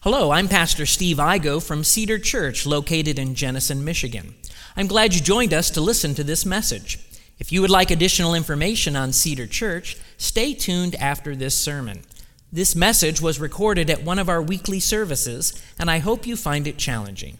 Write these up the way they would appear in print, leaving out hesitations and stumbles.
Hello, I'm Pastor Steve Igo from Cedar Church, located in Jenison, Michigan. I'm glad you joined us to listen to this message. If you would like additional information on Cedar Church, stay tuned after this sermon. This message was recorded at one of our weekly services, and I hope you find it challenging.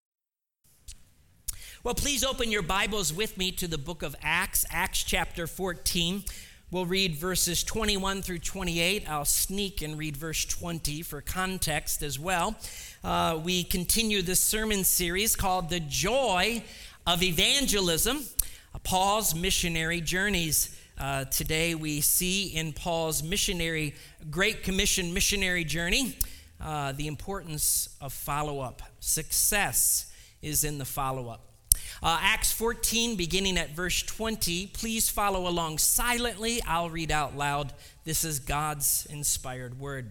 Well, please open your Bibles with me to the book of Acts, Acts chapter 14. We'll read verses 21 through 28. I'll sneak and read verse 20 for context as well. We continue this sermon series called The Joy of Evangelism, Paul's Missionary Journeys. Today we see in Paul's Great Commission missionary journey the importance of follow-up. Success is in the follow-up. Acts 14, beginning at verse 20. Please follow along silently. I'll read out loud. This is God's inspired word.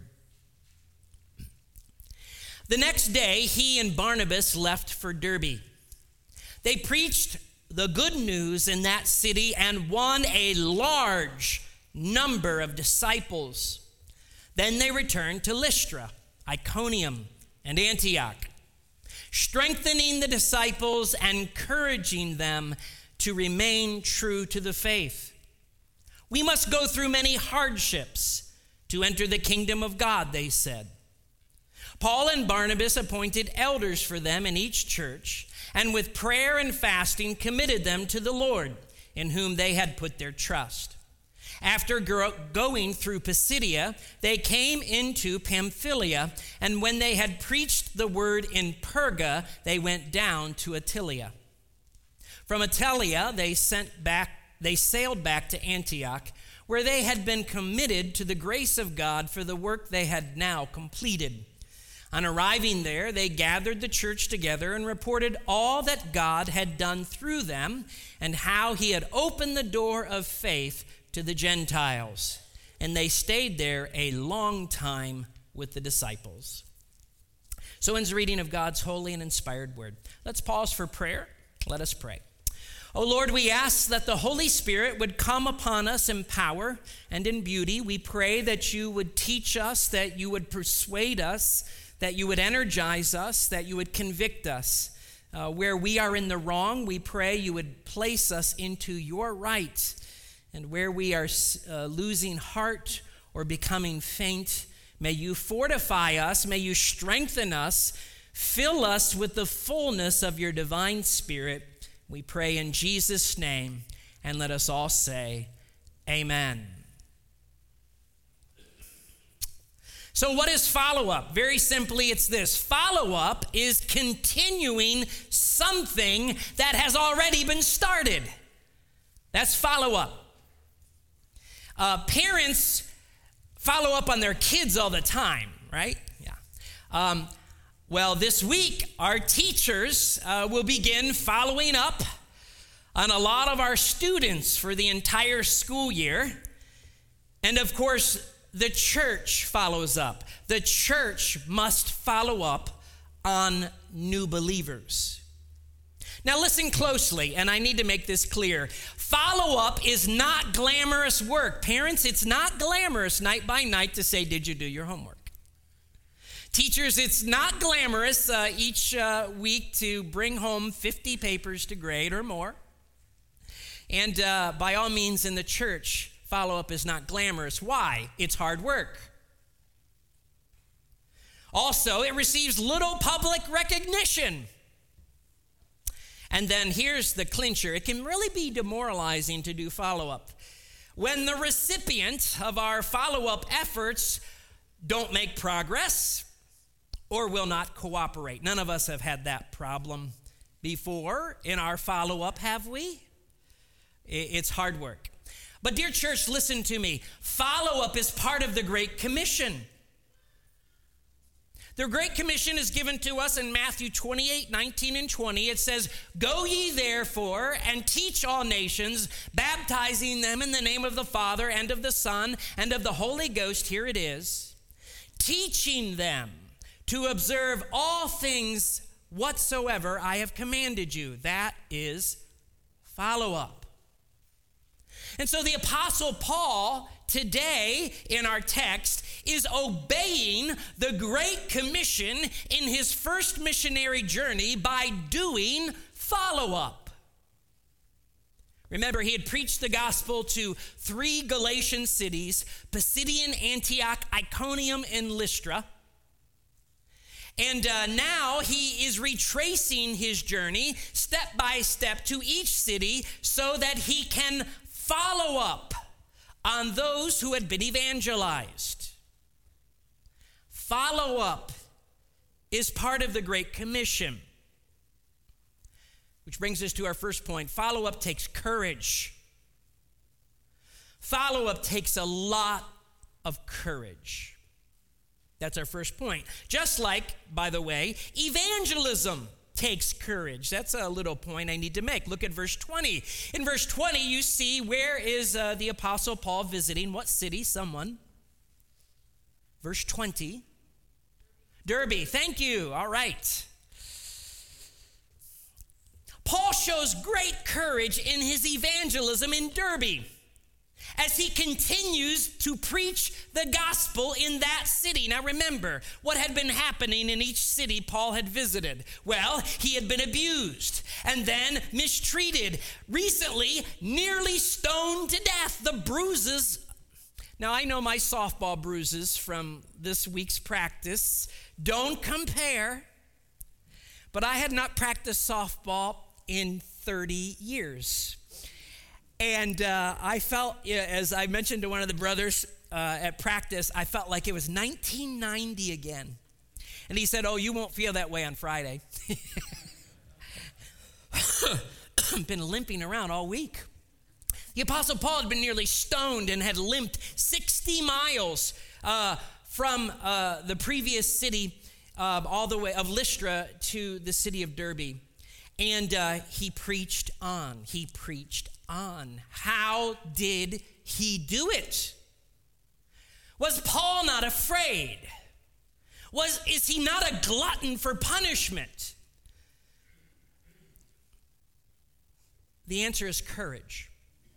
The next day, he and Barnabas left for Derbe. They preached the good news in that city and won a large number of disciples. Then they returned to Lystra, Iconium, and Antioch, strengthening the disciples and encouraging them to remain true to the faith. We must go through many hardships to enter the kingdom of God, they said. Paul and Barnabas appointed elders for them in each church, and with prayer and fasting committed them to the Lord, in whom they had put their trust. After going through Pisidia, they came into Pamphylia, and when they had preached the word in Perga, they went down to Attalia. From Attalia, they sailed back to Antioch, where they had been committed to the grace of God for the work they had now completed. On arriving there, they gathered the church together and reported all that God had done through them and how he had opened the door of faith to the Gentiles, and they stayed there a long time with the disciples. So ends the reading of God's holy and inspired word. Let's pause for prayer. Let us pray. Oh Lord, we ask that the Holy Spirit would come upon us in power and in beauty. We pray that you would teach us, that you would persuade us, that you would energize us, that you would convict us. Where we are in the wrong, we pray you would place us into your right. And where we are losing heart or becoming faint, may you fortify us, may you strengthen us, fill us with the fullness of your divine Spirit. We pray in Jesus' name, and let us all say, amen. So what is follow-up? Very simply, it's this. Follow-up is continuing something that has already been started. That's follow-up. Parents follow up on their kids all the time, right? Yeah. Well, this week, our teachers will begin following up on a lot of our students for the entire school year. And of course, the church follows up. The church must follow up on new believers. Now listen closely, and I need to make this clear. Follow-up is not glamorous work. Parents, it's not glamorous night by night to say, did you do your homework? Teachers, it's not glamorous each week to bring home 50 papers to grade or more. And by all means in the church, follow-up is not glamorous. Why? It's hard work. Also, it receives little public recognition. And then here's the clincher. It can really be demoralizing to do follow-up. When the recipient of our follow-up efforts don't make progress or will not cooperate. None of us have had that problem before in our follow-up, have we? It's hard work. But dear church, listen to me. Follow-up is part of the Great Commission. The Great Commission is given to us in Matthew 28, 19, and 20. It says, "Go ye therefore and teach all nations, baptizing them in the name of the Father and of the Son and of the Holy Ghost." Here it is. "Teaching them to observe all things whatsoever I have commanded you." That is follow-up. And so the Apostle Paul today in our text is obeying the Great Commission in his first missionary journey by doing follow-up. Remember, he had preached the gospel to 3 Galatian cities, Pisidian, Antioch, Iconium, and Lystra. And now he is retracing his journey step by step to each city so that he can follow up on those who had been evangelized. Follow up is part of the Great Commission. Which brings us to our first point. Follow up takes courage. Follow up takes a lot of courage. That's our first point. Just like, by the way, evangelism takes courage. That's a little point I need to make. Look at verse 20. In verse 20, you see where is the Apostle Paul visiting? What city? Someone. Verse 20. Derbe. Thank you. All right. Paul shows great courage in his evangelism in Derbe as he continues to preach the gospel in that city. Now remember, what had been happening in each city Paul had visited? Well, he had been abused and then mistreated. Recently, nearly stoned to death. The bruises. Now I know my softball bruises from this week's practice don't compare, but I had not practiced softball in 30 years. And I felt, as I mentioned to one of the brothers at practice, I felt like it was 1990 again. And he said, "Oh, you won't feel that way on Friday." I've been limping around all week. The Apostle Paul had been nearly stoned and had limped 60 miles from the previous city all the way of Lystra to the city of Derbe. And he preached on. He preached on. How did he do it? Was Paul not afraid? Is he not a glutton for punishment? The answer is courage.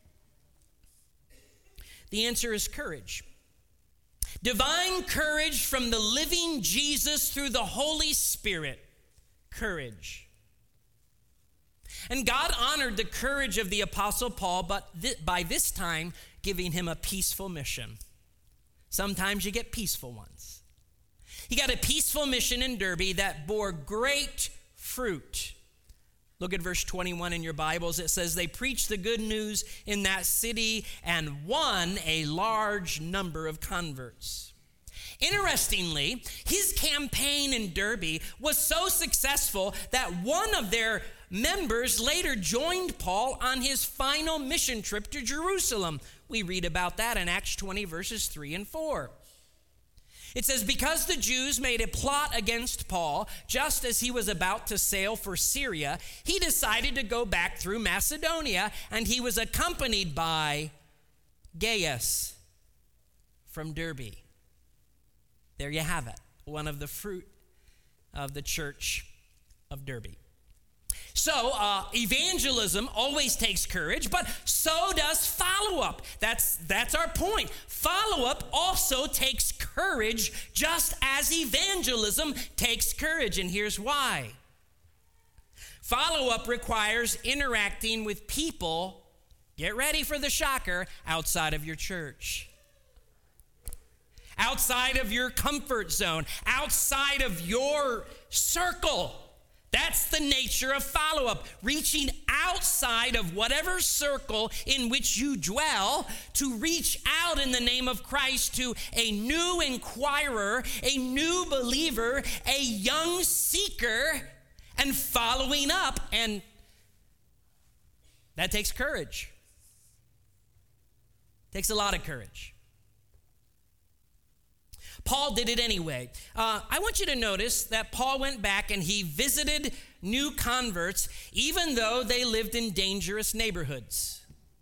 The answer is courage. Divine courage from the living Jesus through the Holy Spirit. Courage. And God honored the courage of the Apostle Paul, but by this time, giving him a peaceful mission. Sometimes you get peaceful ones. He got a peaceful mission in Derbe that bore great fruit. Look at verse 21 in your Bibles. It says, they preached the good news in that city and won a large number of converts. Interestingly, his campaign in Derbe was so successful that one of their members later joined Paul on his final mission trip to Jerusalem. We read about that in Acts 20, verses 3 and 4. It says, because the Jews made a plot against Paul, just as he was about to sail for Syria, he decided to go back through Macedonia, and he was accompanied by Gaius from Derbe. There you have it, one of the fruit of the church of Derbe. So evangelism always takes courage, but so does follow-up. That's our point. Follow-up also takes courage, just as evangelism takes courage, and here's why. Follow-up requires interacting with people, get ready for the shocker, outside of your church. Outside of your comfort zone, outside of your circle. That's the nature of follow-up, reaching outside of whatever circle in which you dwell to reach out in the name of Christ to a new inquirer, a new believer, a young seeker, and following up. And that takes courage. Takes a lot of courage. Paul did it anyway. I want you to notice that Paul went back and he visited new converts, even though they lived in dangerous neighborhoods.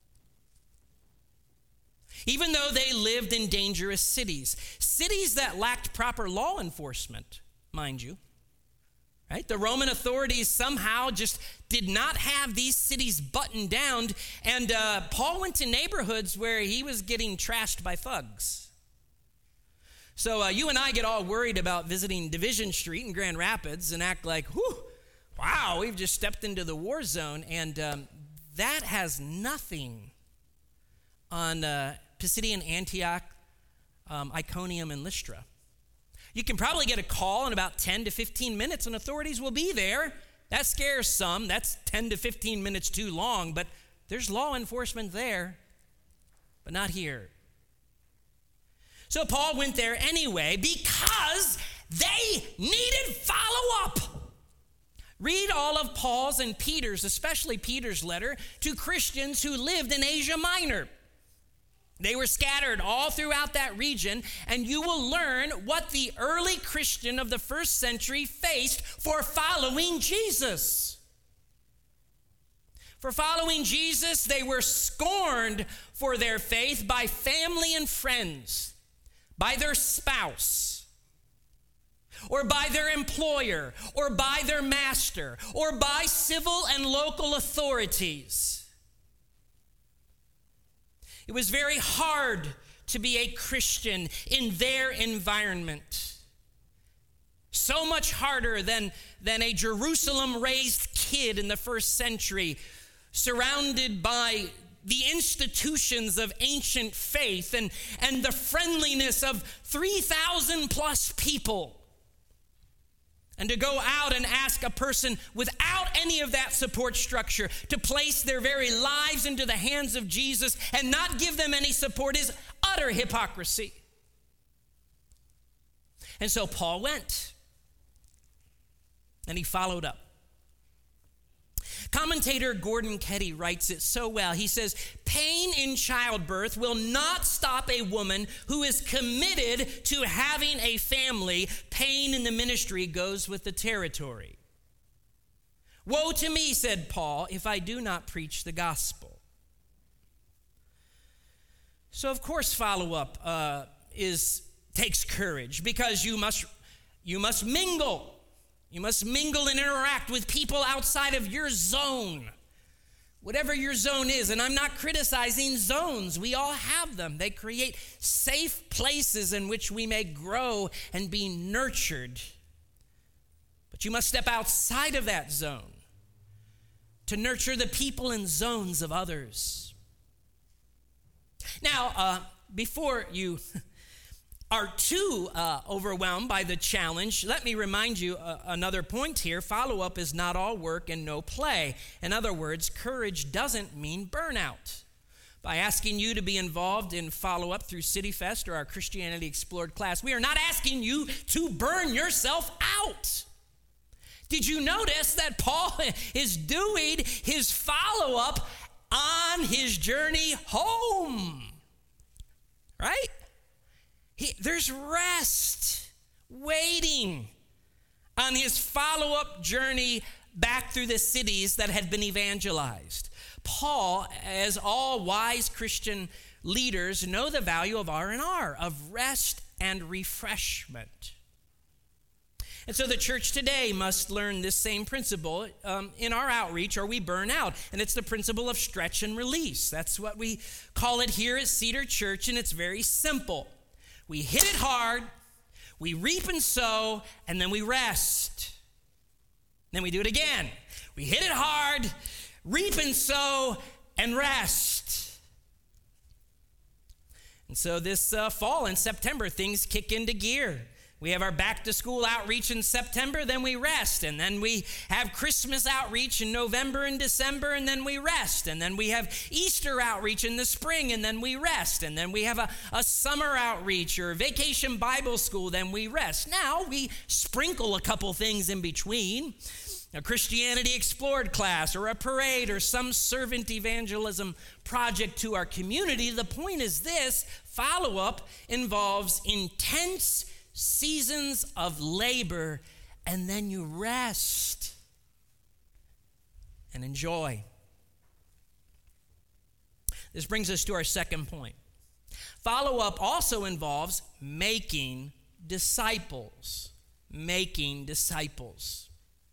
Even though they lived in dangerous cities. Cities that lacked proper law enforcement, mind you. Right? The Roman authorities somehow just did not have these cities buttoned down, and Paul went to neighborhoods where he was getting trashed by thugs. So you and I get all worried about visiting Division Street in Grand Rapids and act like, whew, wow, we've just stepped into the war zone, and that has nothing on Pisidian Antioch, Iconium, and Lystra. You can probably get a call in about 10 to 15 minutes and authorities will be there. That scares some. That's 10 to 15 minutes too long, but there's law enforcement there, but not here. So Paul went there anyway because they needed follow-up. Read all of Paul's and Peter's, especially Peter's letter, to Christians who lived in Asia Minor. They were scattered all throughout that region, and you will learn what the early Christian of the first century faced for following Jesus. For following Jesus, they were scorned for their faith by family and friends, by their spouse, or by their employer, or by their master, or by civil and local authorities. It was very hard to be a Christian in their environment. So much harder than a Jerusalem-raised kid in the first century, surrounded by the institutions of ancient faith and the friendliness of 3,000 plus people. And to go out and ask a person without any of that support structure to place their very lives into the hands of Jesus and not give them any support is utter hypocrisy. And so Paul went, and he followed up. Commentator Gordon Ketty writes it so well. He says, pain in childbirth will not stop a woman who is committed to having a family. Pain in the ministry goes with the territory. Woe to me, said Paul, if I do not preach the gospel. So of course follow-up takes courage, because you must mingle. You must mingle and interact with people outside of your zone, whatever your zone is. And I'm not criticizing zones. We all have them. They create safe places in which we may grow and be nurtured. But you must step outside of that zone to nurture the people and zones of others. Now, before you are too overwhelmed by the challenge, let me remind you another point here. Follow-up is not all work and no play. In other words, courage doesn't mean burnout. By asking you to be involved in follow-up through CityFest or our Christianity Explored class, we are not asking you to burn yourself out. Did you notice that Paul is doing his follow-up on his journey home? Right? There's rest waiting on his follow-up journey back through the cities that had been evangelized. Paul, as all wise Christian leaders, know the value of R&R, of rest and refreshment. And so the church today must learn this same principle in our outreach, or we burn out. And it's the principle of stretch and release. That's what we call it here at Cedar Church, and it's very simple. We hit it hard, we reap and sow, and then we rest. Then we do it again. We hit it hard, reap and sow, and rest. And so this fall in September, things kick into gear. We have our back-to-school outreach in September, then we rest. And then we have Christmas outreach in November and December, and then we rest. And then we have Easter outreach in the spring, and then we rest. And then we have a summer outreach or vacation Bible school, then we rest. Now we sprinkle a couple things in between. A Christianity Explored class or a parade or some servant evangelism project to our community. The point is this: follow-up involves intense seasons of labor, and then you rest and enjoy. This brings us to our second point. Follow-up also involves making disciples. Making disciples.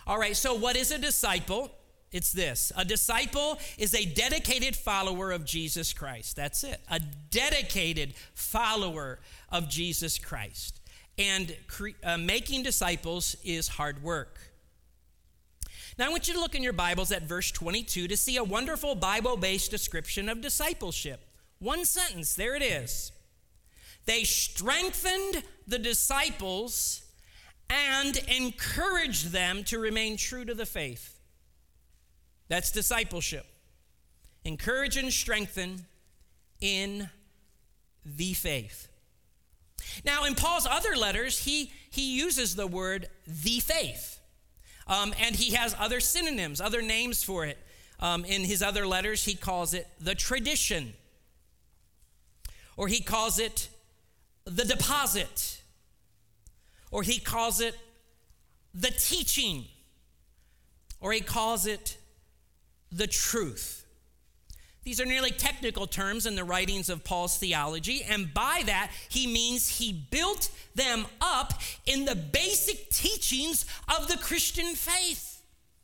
All right, so what is a disciple? It's this. A disciple is a dedicated follower of Jesus Christ. That's it. A dedicated follower of Jesus Christ. And making disciples is hard work. Now, I want you to look in your Bibles at verse 22 to see a wonderful Bible-based description of discipleship. One sentence, there it is. They strengthened the disciples and encouraged them to remain true to the faith. That's discipleship. Encourage and strengthen in the faith. Now, in Paul's other letters, he uses the word the faith. And he has other synonyms, other names for it. In his other letters, he calls it the tradition. Or he calls it the deposit. Or he calls it the teaching. Or he calls it the truth. These are nearly technical terms in the writings of Paul's theology, and by that, he means he built them up in the basic teachings of the Christian faith.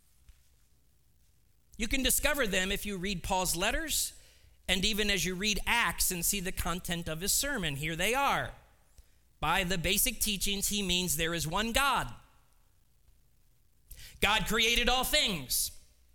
You can discover them if you read Paul's letters, and even as you read Acts and see the content of his sermon. Here they are. By the basic teachings, he means there is one God. God created all things.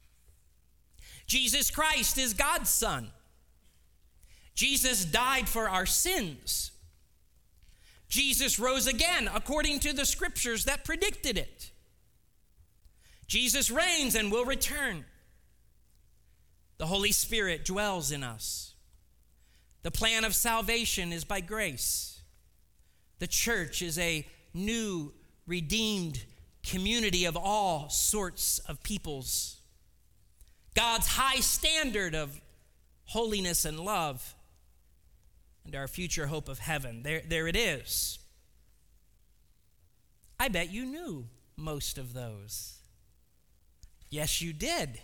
Jesus Christ is God's Son. Jesus died for our sins. Jesus rose again according to the scriptures that predicted it. Jesus reigns and will return. The Holy Spirit dwells in us. The plan of salvation is by grace. The church is a new, redeemed community of all sorts of peoples. God's high standard of holiness and love, and our future hope of heaven. There it is. I bet you knew most of those. Yes, you did.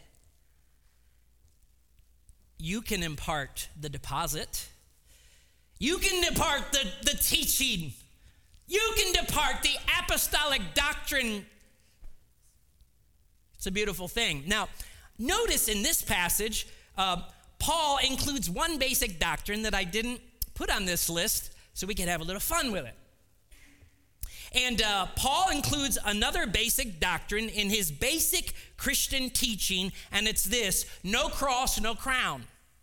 You can impart the deposit. You can impart the teaching. You can depart the apostolic doctrine. It's a beautiful thing. Now, notice in this passage, Paul includes one basic doctrine that I didn't put on this list so we could have a little fun with it. And Paul includes another basic doctrine in his basic Christian teaching, and it's this: no cross, no crown.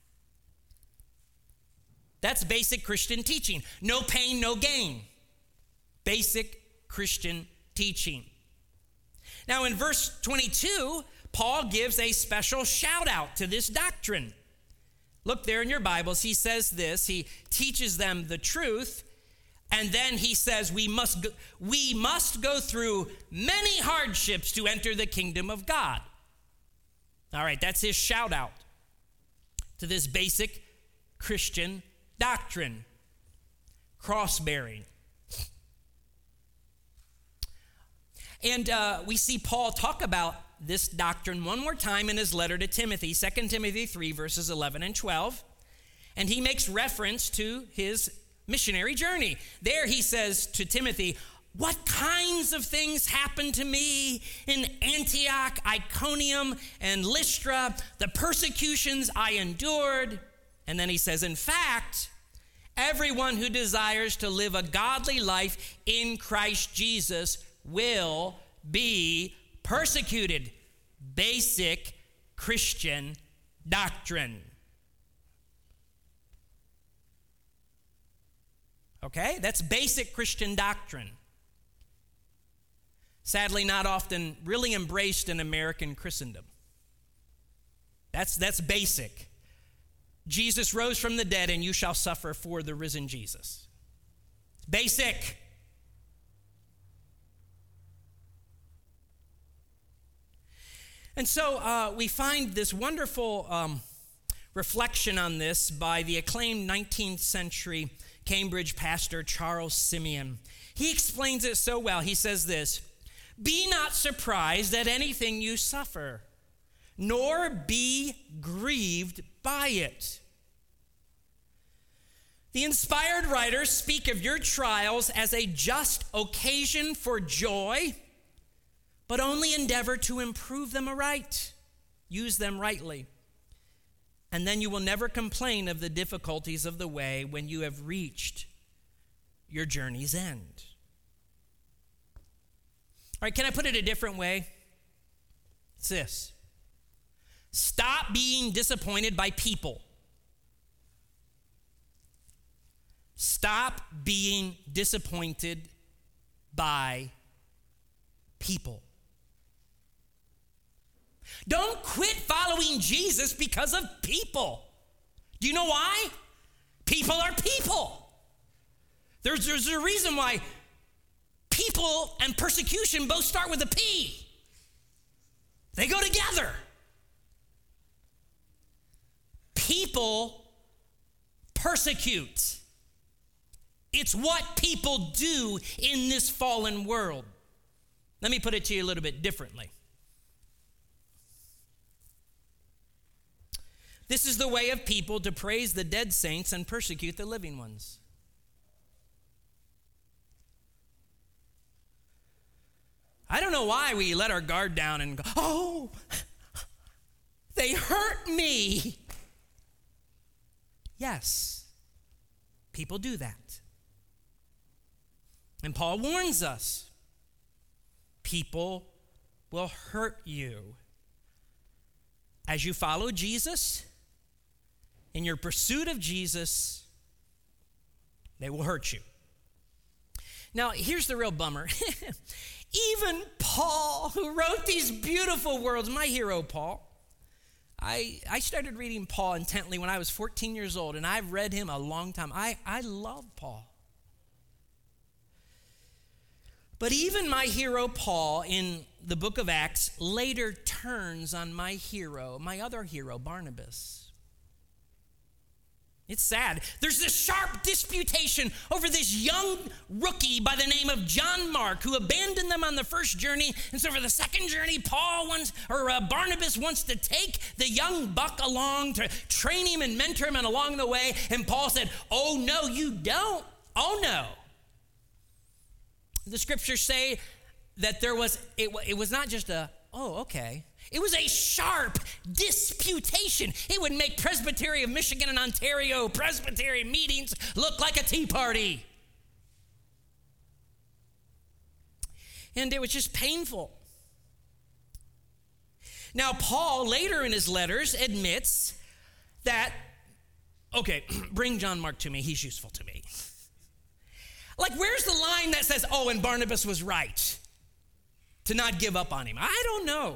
That's basic Christian teaching. No pain, no gain. Basic Christian teaching. Now in verse 22, Paul gives a special shout out to this doctrine. Look there in your Bibles. He says this. He teaches them the truth. And then he says we must go through many hardships to enter the kingdom of God. All right, that's his shout out to this basic Christian doctrine. Cross-bearing. And we see Paul talk about this doctrine one more time in his letter to Timothy, 2 Timothy 3, verses 11 and 12. And he makes reference to his missionary journey. There he says to Timothy, what kinds of things happened to me in Antioch, Iconium, and Lystra, the persecutions I endured. And then he says, in fact, everyone who desires to live a godly life in Christ Jesus will be persecuted. Basic Christian doctrine. Okay, that's basic Christian doctrine. Sadly, not often really embraced in American Christendom. That's basic. Jesus rose from the dead, and you shall suffer for the risen Jesus. Basic. And so we find this wonderful reflection on this by the acclaimed 19th century Cambridge pastor Charles Simeon. He explains it so well. He says this: be not surprised at anything you suffer, nor be grieved by it. The inspired writers speak of your trials as a just occasion for joy, but only endeavor to improve them aright. Use them rightly. And then you will never complain of the difficulties of the way when you have reached your journey's end. All right, can I put it a different way? It's this. Stop being disappointed by people. Stop being disappointed by people. Don't quit following Jesus because of people. Do you know why? People are people. There's a reason why people and persecution both start with a P. They go together. People persecute. It's what people do in this fallen world. Let me put it to you a little bit differently. This is the way of people to praise the dead saints and persecute the living ones. I don't know why we let our guard down and go, oh, they hurt me. Yes, people do that. And Paul warns us, people will hurt you. As you follow Jesus, in your pursuit of Jesus, they will hurt you. Now, here's the real bummer. Even Paul, who wrote these beautiful words, my hero, Paul, I started reading Paul intently when I was 14 years old, and I've read him a long time. I love Paul. But even my hero, Paul, in the book of Acts, later turns on my hero, my other hero, Barnabas. It's sad. There's this sharp disputation over this young rookie by the name of John Mark, who abandoned them on the first journey. And so for the second journey, Barnabas wants to take the young buck along to train him and mentor him and along the way. And Paul said, oh, no, you don't. Oh, no. The scriptures say that it was not just oh, okay. It was a sharp disputation. It would make Presbytery of Michigan and Ontario Presbytery meetings look like a tea party. And it was just painful. Now, Paul, later in his letters, admits that, okay, bring John Mark to me. He's useful to me. Like, where's the line that says, oh, and Barnabas was right to not give up on him? I don't know.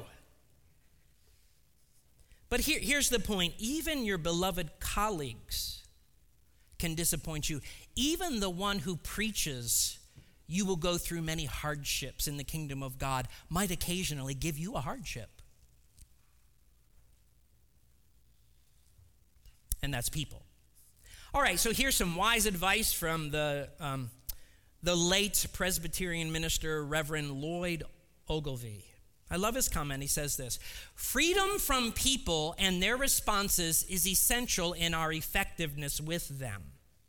But here's the point. Even your beloved colleagues can disappoint you. Even the one who preaches, you will go through many hardships in the kingdom of God, might occasionally give you a hardship. And that's people. All right, so here's some wise advice from the late Presbyterian minister, Reverend Lloyd Ogilvie. I love his comment. He says this: freedom from people and their responses is essential in our effectiveness with them.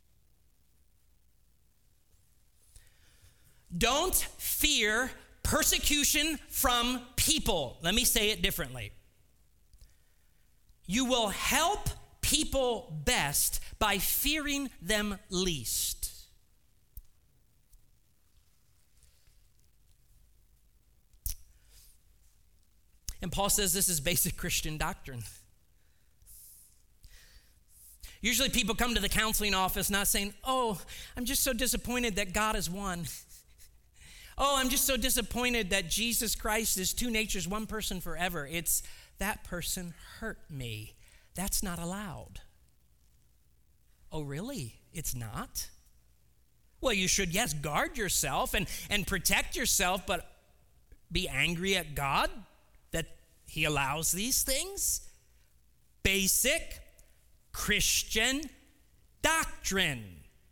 Don't fear persecution from people. Let me say it differently. You will help people best by fearing them least. And Paul says this is basic Christian doctrine. Usually people come to the counseling office not saying, oh, I'm just so disappointed that God is one. Oh, I'm just so disappointed that Jesus Christ is two natures, one person forever. It's that person hurt me. That's not allowed. Oh, really? It's not? Well, you should, yes, guard yourself and protect yourself, but be angry at God that he allows these things? Basic Christian doctrine.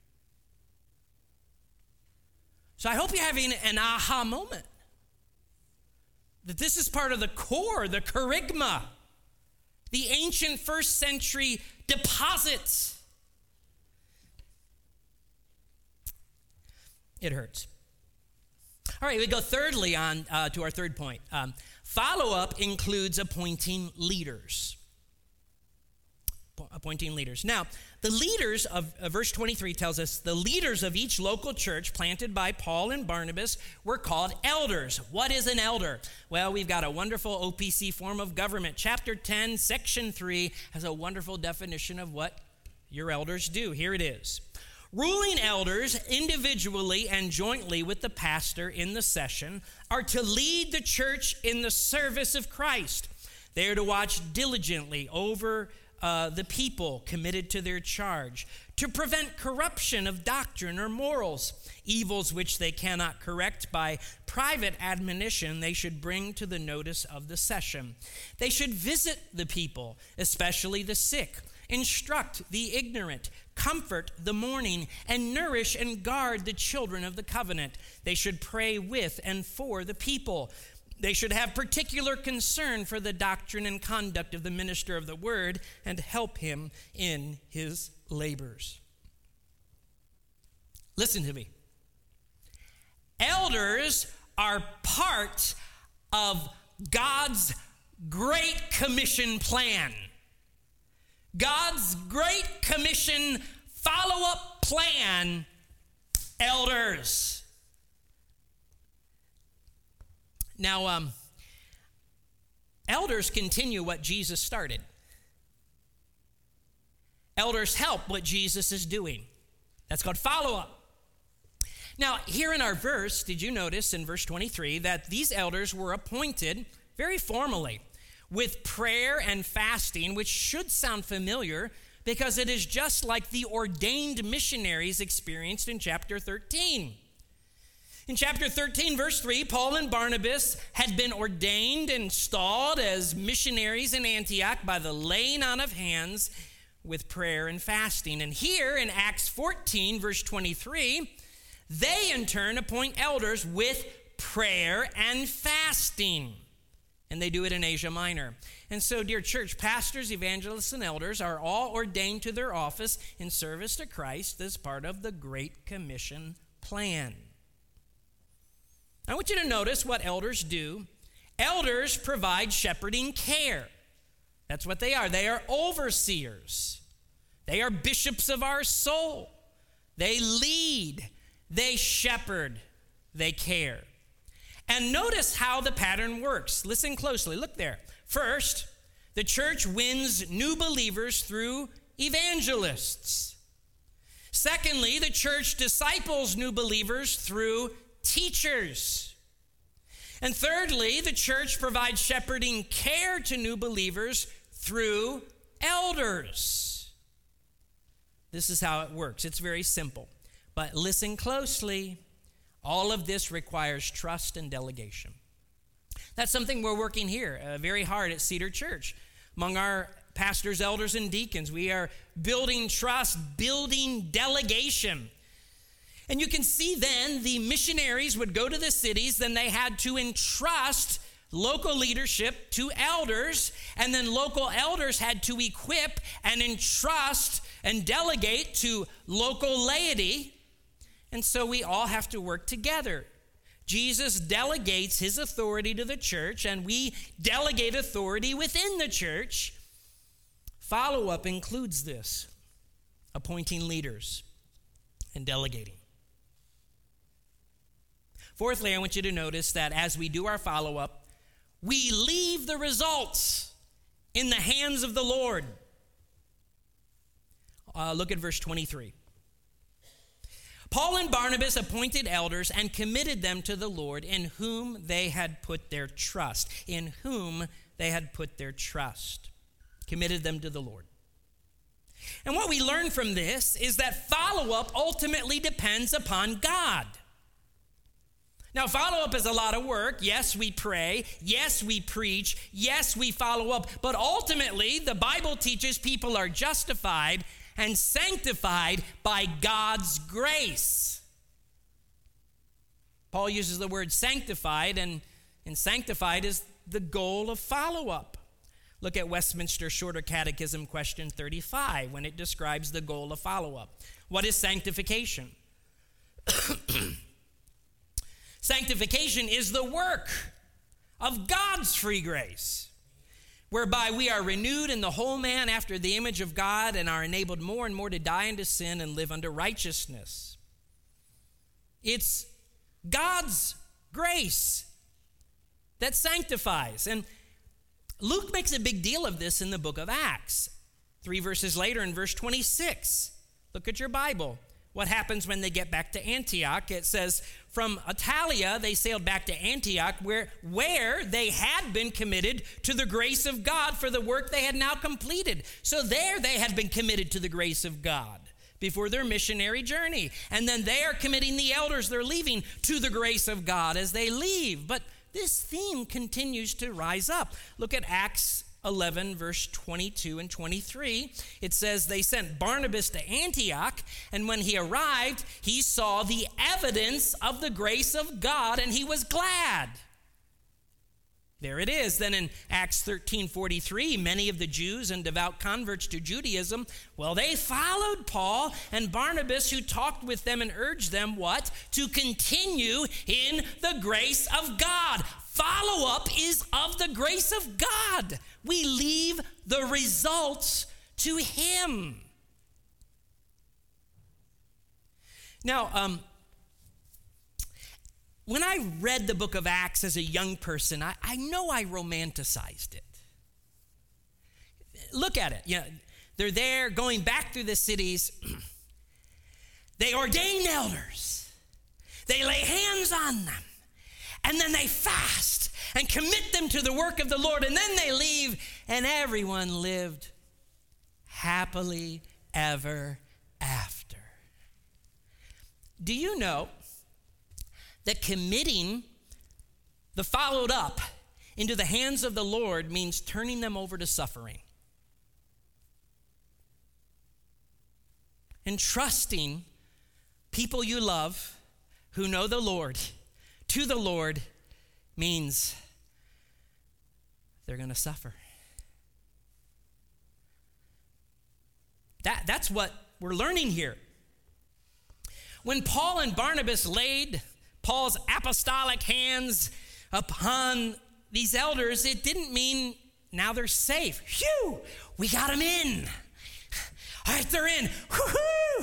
So I hope you're having an aha moment. That this is part of the core, the kerygma, the ancient first century deposits. It hurts. All right, we go thirdly on to our third point. Follow-up includes appointing leaders. Appointing leaders. Now, the leaders of verse 23 tells us the leaders of each local church planted by Paul and Barnabas were called elders. What is an elder? Well, we've got a wonderful OPC form of government. Chapter 10, section 3 has a wonderful definition of what your elders do. Here it is. Ruling elders individually and jointly with the pastor in the session are to lead the church in the service of Christ. They are to watch diligently over the people committed to their charge, to prevent corruption of doctrine or morals, evils which they cannot correct by private admonition they should bring to the notice of the session. They should visit the people, especially the sick, instruct the ignorant, comfort the mourning, and nourish and guard the children of the covenant. They should pray with and for the people. They should have particular concern for the doctrine and conduct of the minister of the word and help him in his labors. Listen to me. Elders are part of God's Great Commission plan. God's Great Commission follow-up plan, elders. Now, elders continue what Jesus started. Elders help what Jesus is doing. That's called follow-up. Now, here in our verse, did you notice in verse 23 that these elders were appointed very formally with prayer and fasting, which should sound familiar because it is just like the ordained missionaries experienced in chapter 13. In chapter 13, verse 3, Paul and Barnabas had been ordained and installed as missionaries in Antioch by the laying on of hands with prayer and fasting. And here in Acts 14, verse 23, they in turn appoint elders with prayer and fasting. And they do it in Asia Minor. And so, dear church, pastors, evangelists, and elders are all ordained to their office in service to Christ as part of the Great Commission plan. I want you to notice what elders do. Elders provide shepherding care. That's what they are. They are overseers. They are bishops of our soul. They lead. They shepherd. They care. And notice how the pattern works. Listen closely. Look there. First, the church wins new believers through evangelists. Secondly, the church disciples new believers through teachers. And thirdly, the church provides shepherding care to new believers through elders. This is how it works. It's very simple. But listen closely. All of this requires trust and delegation. That's something we're working here very hard at Cedar Church. Among our pastors, elders, and deacons, we are building trust, building delegation. And you can see then the missionaries would go to the cities, then they had to entrust local leadership to elders, and then local elders had to equip and entrust and delegate to local laity. And so we all have to work together. Jesus delegates his authority to the church, and we delegate authority within the church. Follow-up includes this: appointing leaders and delegating. Fourthly, I want you to notice that as we do our follow-up, we leave the results in the hands of the Lord. Look at verse 23. Paul and Barnabas appointed elders and committed them to the Lord, in whom they had put their trust. In whom they had put their trust. Committed them to the Lord. And what we learn from this is that follow-up ultimately depends upon God. Now, follow-up is a lot of work. Yes, we pray. Yes, we preach. Yes, we follow up. But ultimately, the Bible teaches people are justified and sanctified by God's grace. Paul uses the word sanctified, and sanctified is the goal of follow-up. Look at Westminster Shorter Catechism question 35 when it describes the goal of follow-up. What is sanctification? Sanctification is the work of God's free grace, whereby we are renewed in the whole man after the image of God and are enabled more and more to die unto sin and live unto righteousness. It's God's grace that sanctifies. And Luke makes a big deal of this in the book of Acts. 3 verses later in verse 26. Look at your Bible. What happens when they get back to Antioch? It says, from Attalia, they sailed back to Antioch, where they had been committed to the grace of God for the work they had now completed. So there they had been committed to the grace of God before their missionary journey. And then they are committing the elders they're leaving to the grace of God as they leave. But this theme continues to rise up. Look at Acts 11, verse 22 and 23. It says, they sent Barnabas to Antioch, and when he arrived, he saw the evidence of the grace of God, and he was glad. There it is. Then in Acts 13:43, many of the Jews and devout converts to Judaism, well, they followed Paul and Barnabas, who talked with them and urged them, what? To continue in the grace of God. Follow-up is of the grace of God. We leave the results to him. Now, when I read the book of Acts as a young person, I know I romanticized it. Look at it. You know, they're there going back through the cities. They ordain elders. They lay hands on them. And then they fast and commit them to the work of the Lord. And then they leave, and everyone lived happily ever after. Do you know that committing the followed up into the hands of the Lord means turning them over to suffering? And trusting people you love who know the Lord to the Lord means they're going to suffer. That's what we're learning here. When Paul and Barnabas laid Paul's apostolic hands upon these elders, it didn't mean now they're safe. Phew, we got them in. All right, they're in. Woo-hoo!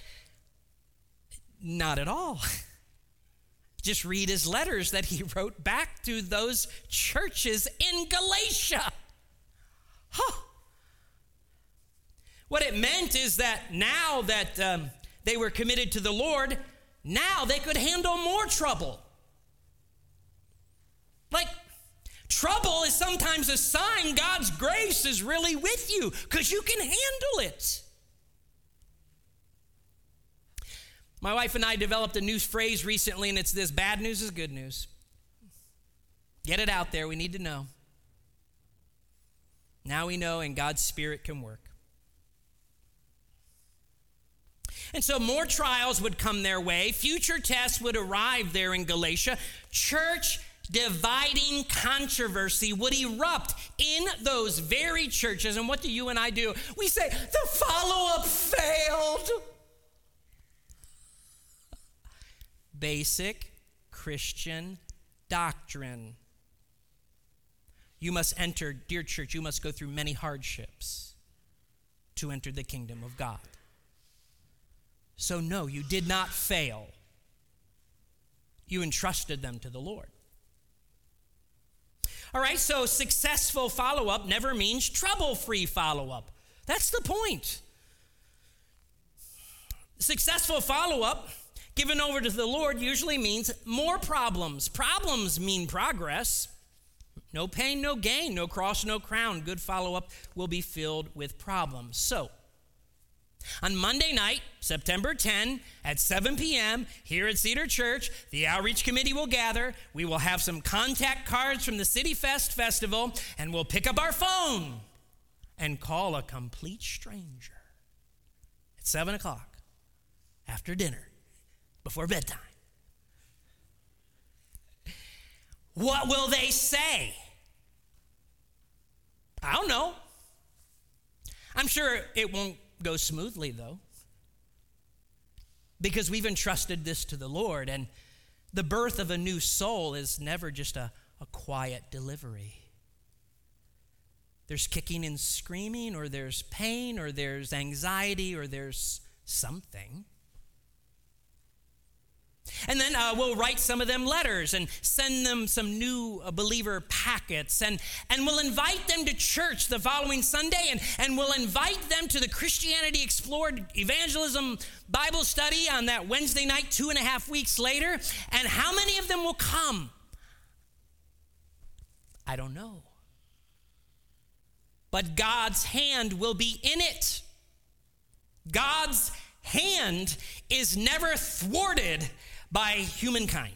Not at all. Just read his letters that he wrote back to those churches in Galatia. Huh. What it meant is that now that they were committed to the Lord, now they could handle more trouble. Like, trouble is sometimes a sign God's grace is really with you because you can handle it. My wife and I developed a new phrase recently, and it's this: bad news is good news. Get it out there. We need to know. Now we know, and God's Spirit can work. And so more trials would come their way. Future tests would arrive there in Galatia. Church dividing controversy would erupt in those very churches. And what do you and I do? We say, the follow-up failed. Basic Christian doctrine. You must enter, dear church, you must go through many hardships to enter the kingdom of God. So no, you did not fail. You entrusted them to the Lord. All right, so successful follow-up never means trouble-free follow-up. That's the point. Successful follow-up given over to the Lord usually means more problems. Problems mean progress. No pain, no gain, no cross, no crown. Good follow-up will be filled with problems. So, on Monday night, September 10, at 7 p.m., here at Cedar Church, the Outreach Committee will gather. We will have some contact cards from the City Fest Festival, and we'll pick up our phone and call a complete stranger at 7 o'clock after dinner, before bedtime. What will they say? I don't know. I'm sure it won't go smoothly, though, because we've entrusted this to the Lord, and The birth of a new soul is never just a quiet delivery. There's kicking and screaming, or there's pain, or there's anxiety, or there's something. And then we'll write some of them letters and send them some new believer packets. And we'll invite them to church the following Sunday. And we'll invite them to the Christianity Explored Evangelism Bible study on that Wednesday night, 2.5 weeks later. And how many of them will come? I don't know. But God's hand will be in it. God's hand is never thwarted by humankind.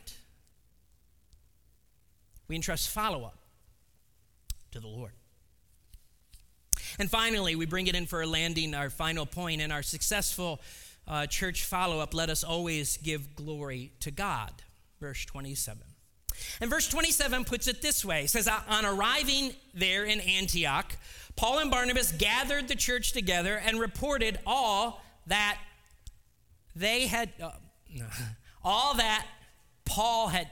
We entrust follow-up to the Lord. And finally, we bring it in for a landing, our final point. In our successful church follow-up, let us always give glory to God. Verse 27. And verse 27 puts it this way. It says, on arriving there in Antioch, Paul and Barnabas gathered the church together and reported all that they had... all that Paul had,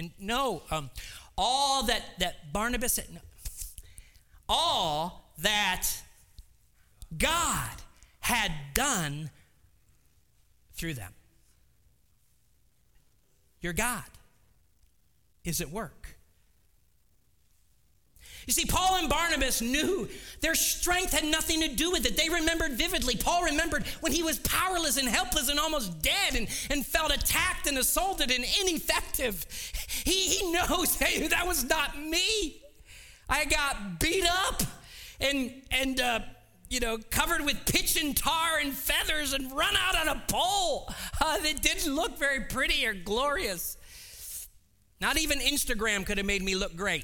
all that Barnabas had, all that God had done through them. Your God is at work. You see, Paul and Barnabas knew their strength had nothing to do with it. They remembered vividly. Paul remembered when he was powerless and helpless and almost dead and felt attacked and assaulted and ineffective. He knows, hey, that was not me. I got beat up and covered with pitch and tar and feathers and run out on a pole. It didn't look very pretty or glorious. Not even Instagram could have made me look great.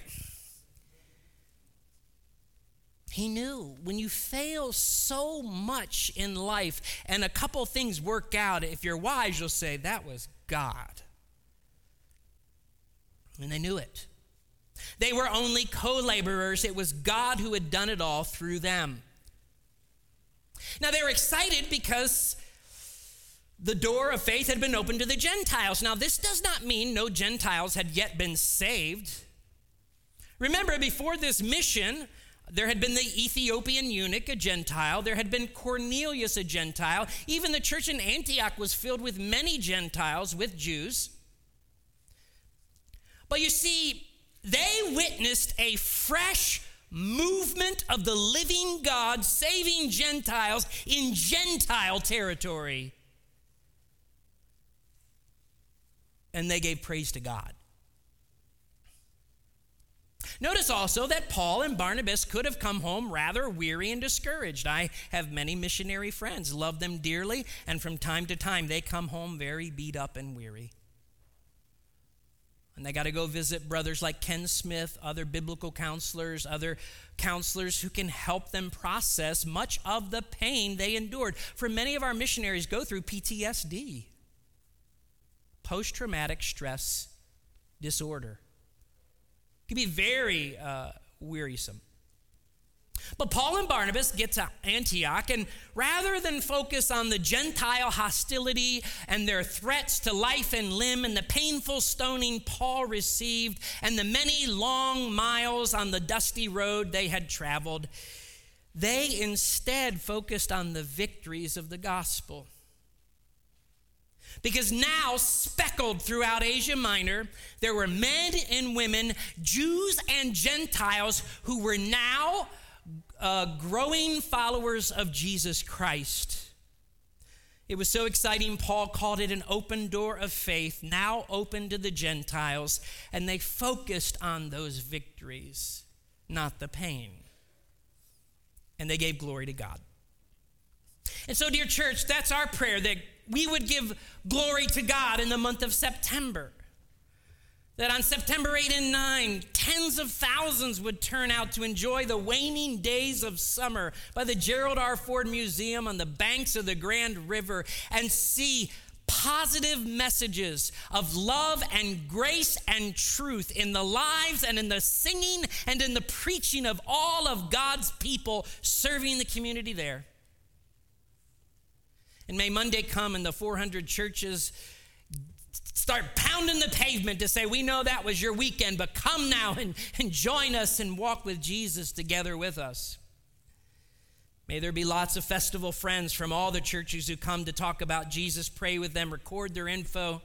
He knew when you fail so much in life and a couple things work out, if you're wise, you'll say, that was God. And they knew it. They were only co-laborers. It was God who had done it all through them. Now, they were excited because the door of faith had been opened to the Gentiles. Now, this does not mean no Gentiles had yet been saved. Remember, before this mission, there had been the Ethiopian eunuch, a Gentile. There had been Cornelius, a Gentile. Even the church in Antioch was filled with many Gentiles, with Jews. But you see, they witnessed a fresh movement of the living God saving Gentiles in Gentile territory. And they gave praise to God. Notice also that Paul and Barnabas could have come home rather weary and discouraged. I have many missionary friends, love them dearly, and from time to time they come home very beat up and weary. And they got to go visit brothers like Ken Smith, other biblical counselors, other counselors who can help them process much of the pain they endured. For many of our missionaries go through PTSD, post-traumatic stress disorder. It can be very wearisome. But Paul and Barnabas get to Antioch, and rather than focus on the Gentile hostility and their threats to life and limb and the painful stoning Paul received and the many long miles on the dusty road they had traveled, they instead focused on the victories of the gospel. Because now, speckled throughout Asia Minor, there were men and women, Jews and Gentiles, who were now growing followers of Jesus Christ. It was so exciting, Paul called it an open door of faith, now open to the Gentiles, and they focused on those victories, not the pain. And they gave glory to God. And so, dear church, that's our prayer, that we would give glory to God in the month of September. That on September 8 and 9, tens of thousands would turn out to enjoy the waning days of summer by the Gerald R. Ford Museum on the banks of the Grand River and see positive messages of love and grace and truth in the lives and in the singing and in the preaching of all of God's people serving the community there. And may Monday come and the 400 churches start pounding the pavement to say, we know that was your weekend, but come now and join us and walk with Jesus together with us. May there be lots of festival friends from all the churches who come to talk about Jesus. Pray with them, record their info.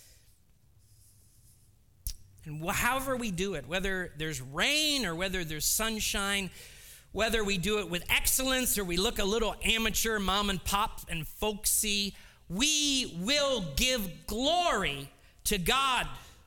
And however we do it, whether there's rain or whether there's sunshine, whether we do it with excellence or we look a little amateur, mom and pop and folksy, we will give glory to God.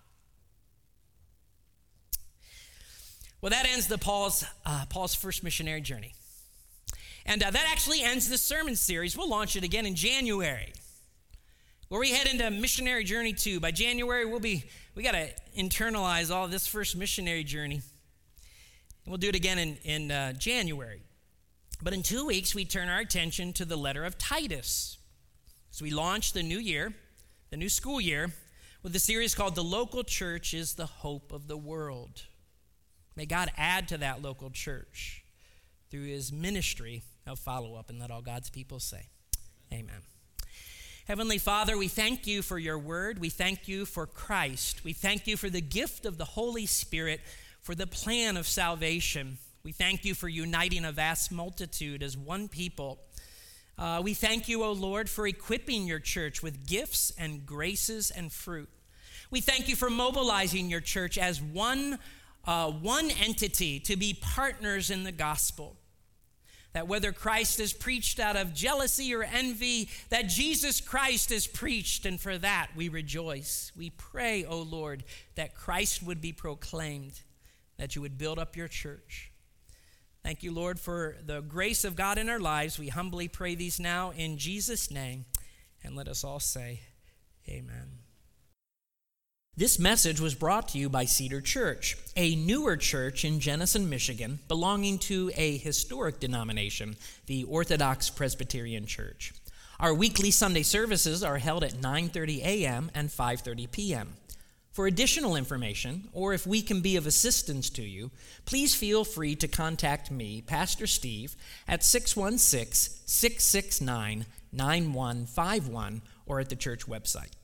Well, that ends Paul's first missionary journey. And that actually ends the sermon series. We'll launch it again in January, where we head into missionary journey 2. By January, we got to internalize all this first missionary journey. And we'll do it again in January. But in 2 weeks, we turn our attention to the letter of Titus. So we launch the new year, the new school year, with a series called The Local Church is the Hope of the World. May God add to that local church through his ministry of follow-up, and let all God's people say, amen. Heavenly Father, we thank you for your word. We thank you for Christ. We thank you for the gift of the Holy Spirit, for the plan of salvation. We thank you for uniting a vast multitude as one people. We thank you, O Lord, for equipping your church with gifts and graces and fruit. We thank you for mobilizing your church as one entity to be partners in the gospel. That whether Christ is preached out of jealousy or envy, that Jesus Christ is preached, and for that we rejoice. We pray, O Lord, that Christ would be proclaimed, that you would build up your church. Thank you, Lord, for the grace of God in our lives. We humbly pray these now in Jesus' name, and let us all say, amen. This message was brought to you by Cedar Church, a newer church in Jenison, Michigan, belonging to a historic denomination, the Orthodox Presbyterian Church. Our weekly Sunday services are held at 9:30 a.m. and 5:30 p.m. For additional information, or if we can be of assistance to you, please feel free to contact me, Pastor Steve, at 616-669-9151 or at the church website.